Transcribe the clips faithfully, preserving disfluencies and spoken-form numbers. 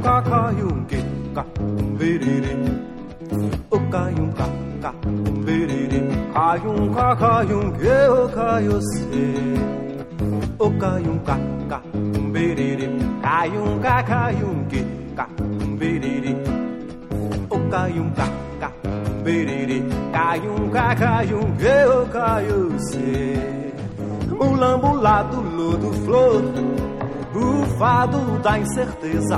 ca caium que ca berere o caium ca ca berere caium ca caium que o caio se o caium ca ca berere caium ca caium que ca berere o caium ca ca berere caium ca caium que o caio se mulambo lá do lodo flor o fado da incerteza,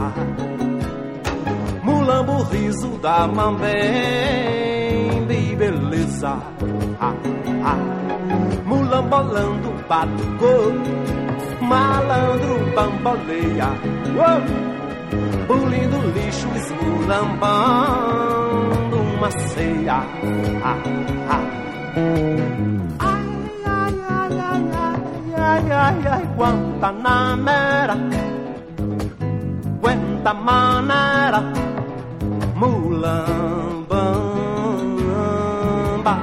mulambo riso da mambembe e beleza, ah, ah. Mulambolando batucou, malandro bamboleia, oh. Pulindo lixo, esmulambando uma ceia, ah, ah. Ai, ai, ai, Guantanamera, Guantamanera, mulambamba.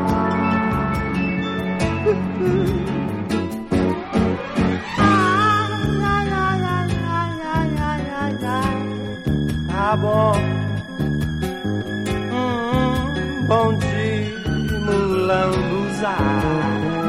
Ai, ai, ai, ai, ai, ai, ai, ai, ai. Tá bom. Hum, bom dia, mulambuzar.